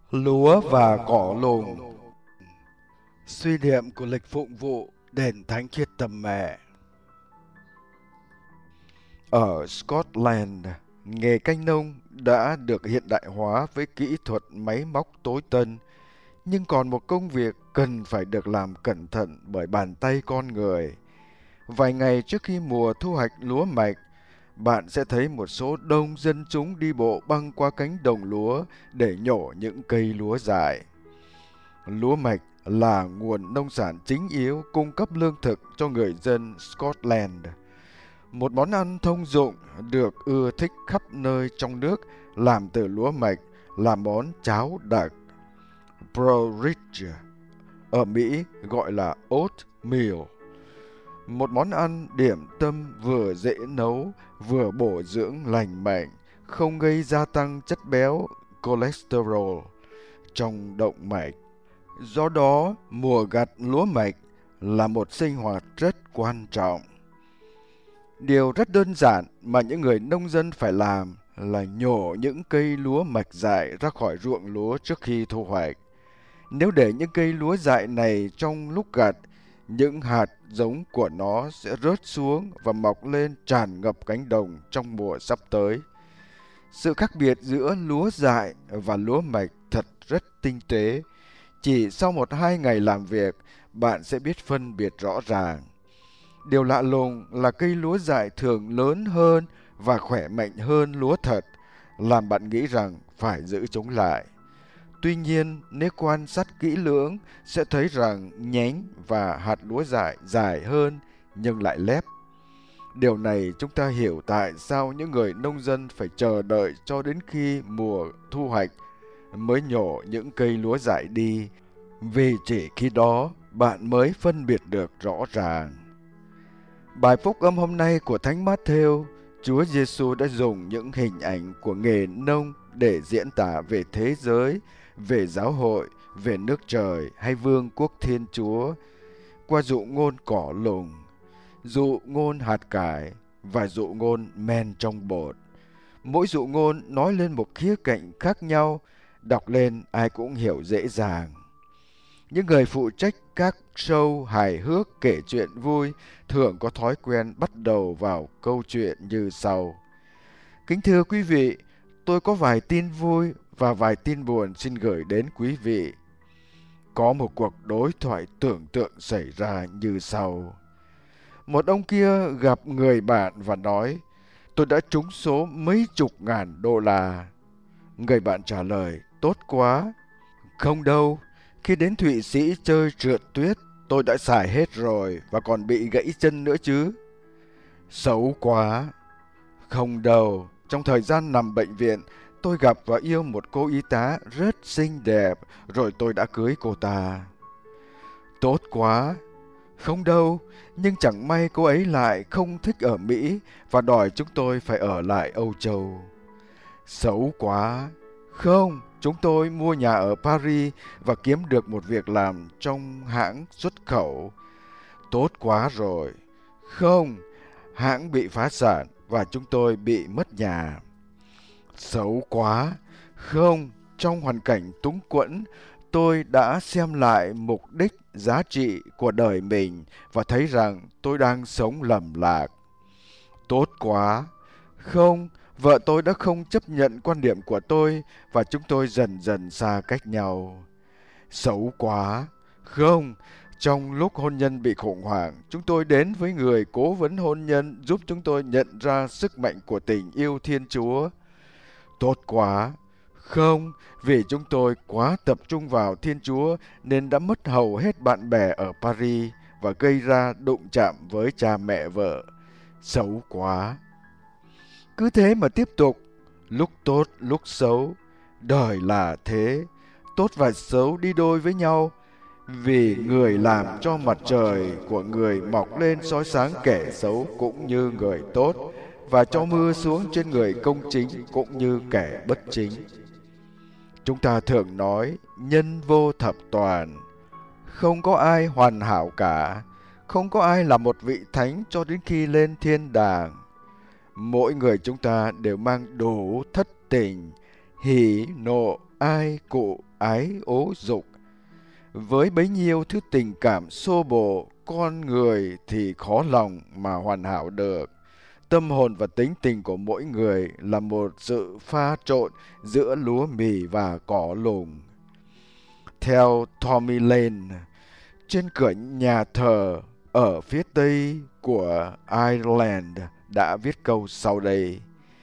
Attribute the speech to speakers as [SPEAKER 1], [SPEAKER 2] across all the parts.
[SPEAKER 1] Lúa và cỏ lùng. Suy niệm của lịch phụng vụ đền Thánh Khiết Tâm Mẹ. Ở Scotland, nghề canh nông đã được hiện đại hóa với kỹ thuật máy móc tối tân, nhưng còn một công việc cần phải được làm cẩn thận bởi bàn tay con người. Vài ngày trước khi mùa thu hoạch lúa mạch, bạn sẽ thấy một số đông dân chúng đi bộ băng qua cánh đồng lúa để nhổ những cây lúa dại. Lúa mạch là nguồn nông sản chính yếu cung cấp lương thực cho người dân Scotland. Một món ăn thông dụng được ưa thích khắp nơi trong nước làm từ lúa mạch là món cháo đặc porridge, ở Mỹ gọi là oatmeal. Một món ăn điểm tâm vừa dễ nấu, vừa bổ dưỡng lành mạnh, không gây gia tăng chất béo cholesterol trong động mạch. Do đó, mùa gặt lúa mạch là một sinh hoạt rất quan trọng. Điều rất đơn giản mà những người nông dân phải làm là nhổ những cây lúa mạch dại ra khỏi ruộng lúa trước khi thu hoạch. Nếu để những cây lúa dại này trong lúc gặt, những hạt giống của nó sẽ rớt xuống và mọc lên tràn ngập cánh đồng trong mùa sắp tới. Sự khác biệt giữa lúa dại và lúa mạch thật rất tinh tế. Chỉ sau 1-2 ngày làm việc, bạn sẽ biết phân biệt rõ ràng. Điều lạ lùng là cây lúa dại thường lớn hơn và khỏe mạnh hơn lúa thật, làm bạn nghĩ rằng phải giữ chúng lại. Tuy nhiên, nếu quan sát kỹ lưỡng, sẽ thấy rằng nhánh và hạt lúa dại dài hơn nhưng lại lép. Điều này chúng ta hiểu tại sao những người nông dân phải chờ đợi cho đến khi mùa thu hoạch mới nhổ những cây lúa dại đi, vì chỉ khi đó bạn mới phân biệt được rõ ràng. Bài phúc âm hôm nay của Thánh Mát-thêu, Chúa Giêsu đã dùng những hình ảnh của nghề nông để diễn tả về thế giới, về giáo hội, về nước trời hay vương quốc Thiên Chúa qua dụ ngôn cỏ lùng, dụ ngôn hạt cải và dụ ngôn men trong bột. Mỗi dụ ngôn nói lên một khía cạnh khác nhau, đọc lên ai cũng hiểu dễ dàng. Những người phụ trách các show hài hước kể chuyện vui thường có thói quen bắt đầu vào câu chuyện như sau. Kính thưa quý vị, tôi có vài tin vui và vài tin buồn xin gửi đến quý vị. Có một cuộc đối thoại tưởng tượng xảy ra như sau. Một ông kia gặp người bạn và nói, tôi đã trúng số mấy chục ngàn đô la. Người bạn trả lời, tốt quá. Không đâu, khi đến Thụy Sĩ chơi trượt tuyết, tôi đã xài hết rồi và còn bị gãy chân nữa chứ. Xấu quá. Không đâu, trong thời gian nằm bệnh viện, tôi gặp và yêu một cô y tá rất xinh đẹp, rồi tôi đã cưới cô ta. Tốt quá. Không đâu, nhưng chẳng may cô ấy lại không thích ở Mỹ và đòi chúng tôi phải ở lại Âu Châu. Xấu quá. Không, chúng tôi mua nhà ở Paris và kiếm được một việc làm trong hãng xuất khẩu. Tốt quá rồi. Không, hãng bị phá sản và chúng tôi bị mất nhà. Xấu quá. Không, trong hoàn cảnh túng quẫn, tôi đã xem lại mục đích, giá trị của đời mình và thấy rằng tôi đang sống lầm lạc. Tốt quá. Không, vợ tôi đã không chấp nhận quan điểm của tôi và chúng tôi dần dần xa cách nhau. Xấu quá. Không, trong lúc hôn nhân bị khủng hoảng, chúng tôi đến với người cố vấn hôn nhân giúp chúng tôi nhận ra sức mạnh của tình yêu Thiên Chúa. Tốt quá. Không, vì chúng tôi quá tập trung vào Thiên Chúa nên đã mất hầu hết bạn bè ở Paris và gây ra đụng chạm với cha mẹ vợ. Xấu quá. Cứ thế mà tiếp tục, lúc tốt lúc xấu, đời là thế, tốt và xấu đi đôi với nhau, vì người làm cho mặt trời của người mọc lên soi sáng kẻ xấu cũng như người tốt, và cho mưa xuống trên người công chính cũng như kẻ bất chính. Chúng ta thường nói nhân vô thập toàn, không có ai hoàn hảo cả, không có ai là một vị thánh cho đến khi lên thiên đàng. Mỗi người chúng ta đều mang đủ thất tình, hỉ, nộ, ai cụ ái ố dục. Với bấy nhiêu thứ tình cảm xô bồ, con người thì khó lòng mà hoàn hảo được. Tâm hồn và tính tình của mỗi người là một sự pha trộn giữa lúa mì và cỏ lùng. Theo Tommy Lane, trên cửa nhà thờ ở phía tây của Ireland đã viết câu sau đây: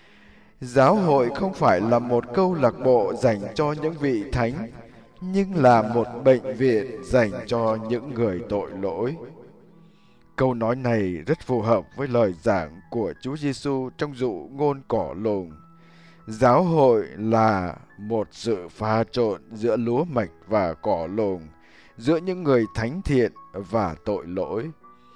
[SPEAKER 1] giáo hội không phải là một câu lạc bộ dành cho những vị thánh, nhưng là một bệnh viện dành cho những người tội lỗi. Câu nói này rất phù hợp với lời giảng của Chúa Giêsu trong dụ ngôn cỏ lùng. Giáo hội là một sự pha trộn giữa lúa mạch và cỏ lùng, giữa những người thánh thiện và tội lỗi.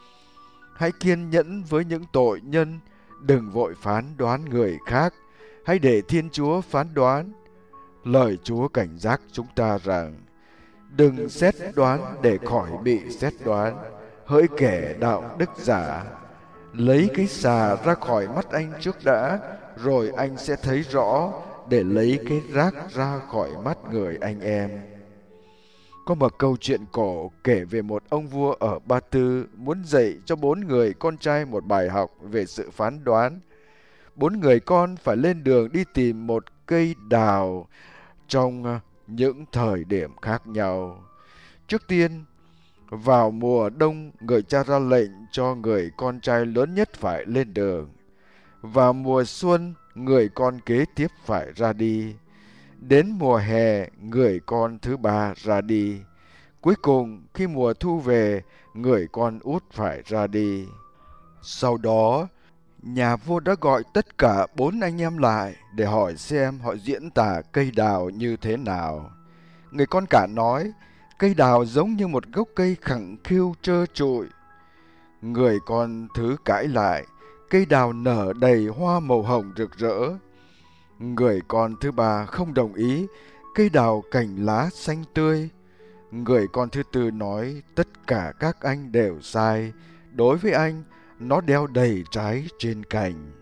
[SPEAKER 1] Hãy kiên nhẫn với những tội nhân, đừng vội phán đoán người khác, hãy để Thiên Chúa phán đoán. Lời Chúa cảnh giác chúng ta rằng: đừng xét đoán để khỏi bị xét đoán, hỡi kẻ đạo đức giả. Lấy cái xà ra khỏi mắt anh trước đã, rồi anh sẽ thấy rõ để lấy cái rác ra khỏi mắt người anh em. Có một câu chuyện cổ kể về một ông vua ở Ba Tư muốn dạy cho 4 người con trai một bài học về sự phán đoán. 4 người con phải lên đường đi tìm một cây đào trong những thời điểm khác nhau. Trước tiên, vào mùa đông, người cha ra lệnh cho người con trai lớn nhất phải lên đường. Vào mùa xuân, người con kế tiếp phải ra đi. Đến mùa hè, người con thứ ba ra đi. Cuối cùng, khi mùa thu về, người con út phải ra đi. Sau đó, nhà vua đã gọi tất cả 4 anh em lại để hỏi xem họ diễn tả cây đào như thế nào. Người con cả nói: cây đào giống như một gốc cây khẳng khiu trơ trụi. Người con thứ cãi lại: cây đào nở đầy hoa màu hồng rực rỡ. Người con thứ ba không đồng ý: cây đào cành lá xanh tươi. Người con thứ tư nói: tất cả các anh đều sai. Đối với anh, nó đeo đầy trái trên cành.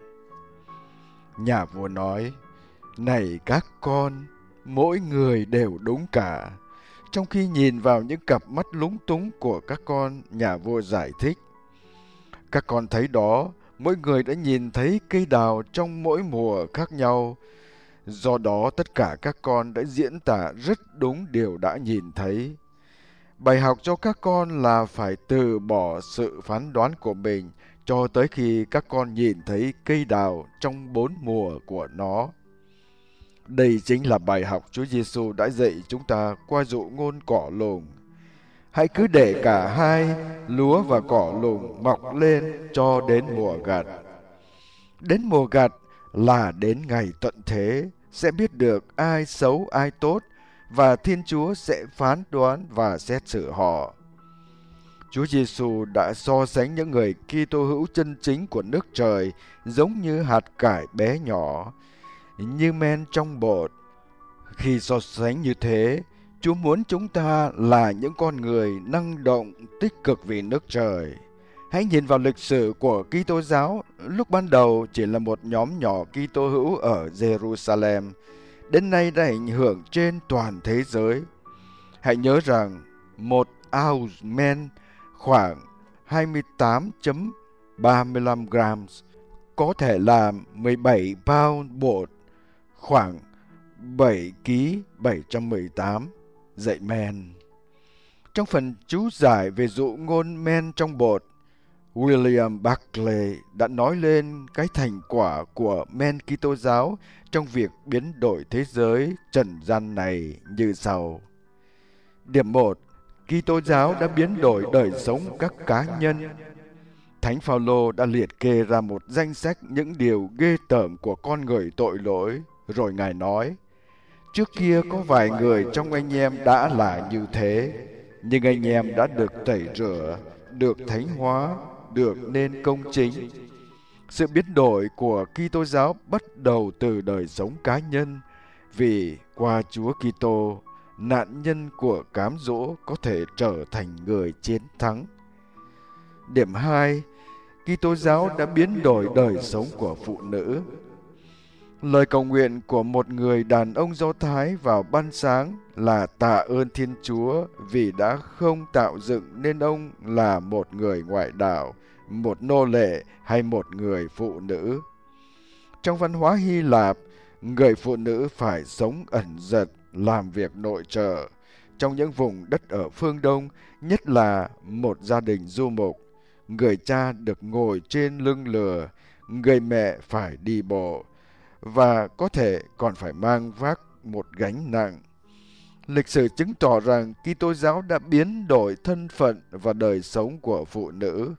[SPEAKER 1] Nhà vua nói: này các con, mỗi người đều đúng cả. Trong khi nhìn vào những cặp mắt lúng túng của các con, nhà vua giải thích: các con thấy đó, mỗi người đã nhìn thấy cây đào trong mỗi mùa khác nhau. Do đó tất cả các con đã diễn tả rất đúng điều đã nhìn thấy. Bài học cho các con là phải từ bỏ sự phán đoán của mình cho tới khi các con nhìn thấy cây đào trong 4 mùa của nó. Đây chính là bài học Chúa Giêsu đã dạy chúng ta qua dụ ngôn cỏ lùng. Hãy cứ để cả hai, lúa và cỏ lùng, mọc lên cho đến mùa gặt. Đến mùa gặt là đến ngày tận thế, sẽ biết được ai xấu ai tốt, và Thiên Chúa sẽ phán đoán và xét xử họ. Chúa Giêsu đã so sánh những người Kitô hữu chân chính của nước trời giống như hạt cải bé nhỏ, như men trong bột. Khi so sánh như thế, Chúa muốn chúng ta là những con người năng động, tích cực vì nước trời. Hãy nhìn vào lịch sử của Kitô giáo, lúc ban đầu chỉ là một nhóm nhỏ Kitô hữu ở Jerusalem, đến nay đã ảnh hưởng trên toàn thế giới. Hãy nhớ rằng một ounce men khoảng 28,35 grams có thể làm 17 pound bột, khoảng 7 kg 718 dạy men. Trong phần chú giải về dụ ngôn men trong bột, William Barclay đã nói lên cái thành quả của men Kitô giáo trong việc biến đổi thế giới trần gian này như sau. Điểm 1. Kitô giáo đã biến đổi đời sống các cá nhân. Thánh Phaolô đã liệt kê ra một danh sách những điều ghê tởm của con người tội lỗi, rồi Ngài nói: trước kia có vài người trong anh em đã là như thế, nhưng anh em đã được tẩy rửa, được thánh hóa, được nên công chính. Sự biến đổi của Kitô giáo bắt đầu từ đời sống cá nhân, vì qua Chúa Kitô, nạn nhân của cám dỗ có thể trở thành người chiến thắng. Điểm 2. Kitô giáo đã biến đổi đời sống của phụ nữ. Lời cầu nguyện của một người đàn ông Do Thái vào ban sáng là tạ ơn Thiên Chúa vì đã không tạo dựng nên ông là một người ngoại đạo, một nô lệ hay một người phụ nữ. Trong văn hóa Hy Lạp, người phụ nữ phải sống ẩn dật, làm việc nội trợ. Trong những vùng đất ở phương Đông, nhất là một gia đình du mục, người cha được ngồi trên lưng lừa, người mẹ phải đi bộ, và có thể còn phải mang vác một gánh nặng. Lịch sử chứng tỏ rằng Kitô giáo đã biến đổi thân phận và đời sống của phụ nữ.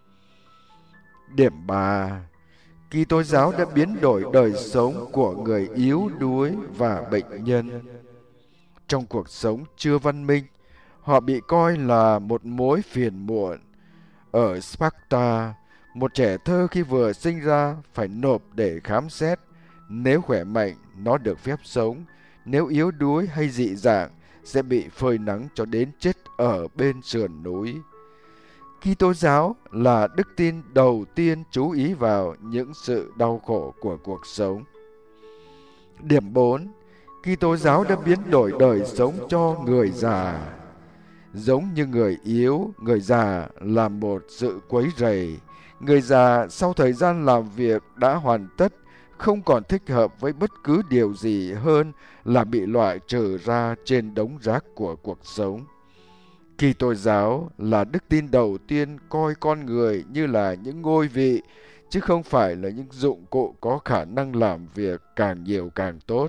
[SPEAKER 1] Điểm 3. Kitô giáo đã biến đổi đời sống của người yếu đuối và bệnh nhân. Trong cuộc sống chưa văn minh, họ bị coi là một mối phiền muộn. Ở Sparta, một trẻ thơ khi vừa sinh ra phải nộp để khám xét. Nếu khỏe mạnh, nó được phép sống. Nếu yếu đuối hay dị dạng, sẽ bị phơi nắng cho đến chết ở bên sườn núi. Kitô giáo là đức tin đầu tiên chú ý vào những sự đau khổ của cuộc sống. Điểm 4. Kitô giáo đã biến đổi đời sống cho người già. Giống như người yếu, người già là một sự quấy rầy. Người già sau thời gian làm việc đã hoàn tất, không còn thích hợp với bất cứ điều gì hơn là bị loại trừ ra trên đống rác của cuộc sống. Kitô giáo là đức tin đầu tiên coi con người như là những ngôi vị, chứ không phải là những dụng cụ có khả năng làm việc càng nhiều càng tốt.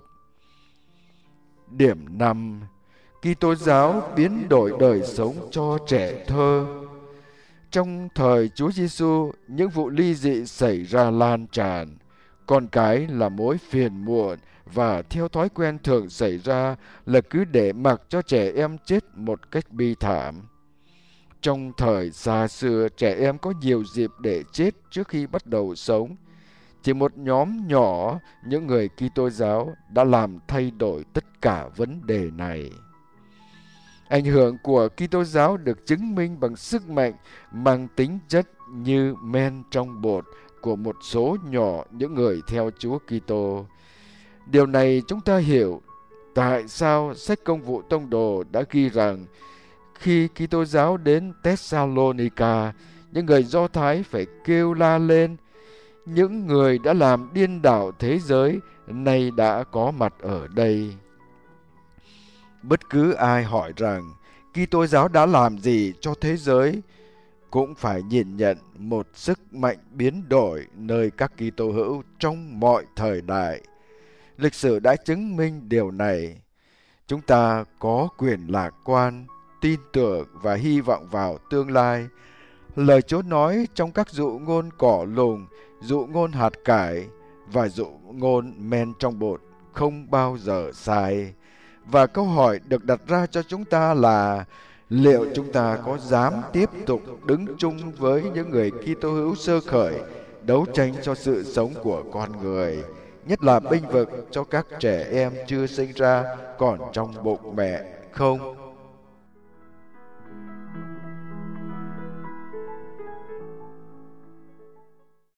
[SPEAKER 1] Điểm 5. Kitô giáo biến đổi đời sống cho trẻ thơ. Trong thời Chúa Giêsu, những vụ ly dị xảy ra lan tràn. Con cái là mối phiền muộn và theo thói quen thường xảy ra là cứ để mặc cho trẻ em chết một cách bi thảm. Trong thời xa xưa, trẻ em có nhiều dịp để chết trước khi bắt đầu sống. Chỉ một nhóm nhỏ những người Kitô giáo đã làm thay đổi tất cả vấn đề này. Ảnh hưởng của Kitô giáo được chứng minh bằng sức mạnh mang tính chất như men trong bột của một số nhỏ những người theo Chúa Kitô. Điều này chúng ta hiểu tại sao sách Công vụ Tông đồ đã ghi rằng khi Kitô giáo đến Thessalonica, những người Do Thái phải kêu la lên: những người đã làm điên đảo thế giới nay đã có mặt ở đây. Bất cứ ai hỏi rằng Kitô giáo đã làm gì cho thế giới, cũng phải nhìn nhận một sức mạnh biến đổi nơi các Kitô hữu trong mọi thời đại. Lịch sử đã chứng minh điều này. Chúng ta có quyền lạc quan, tin tưởng và hy vọng vào tương lai. Lời Chúa nói trong các dụ ngôn cỏ lùng, dụ ngôn hạt cải và dụ ngôn men trong bột không bao giờ sai. Và câu hỏi được đặt ra cho chúng ta là: liệu chúng ta có dám tiếp tục đứng chung với những người Kitô hữu sơ khởi, đấu tranh cho sự sống của con người, nhất là bênh vực cho các trẻ em chưa sinh ra còn trong bụng mẹ không?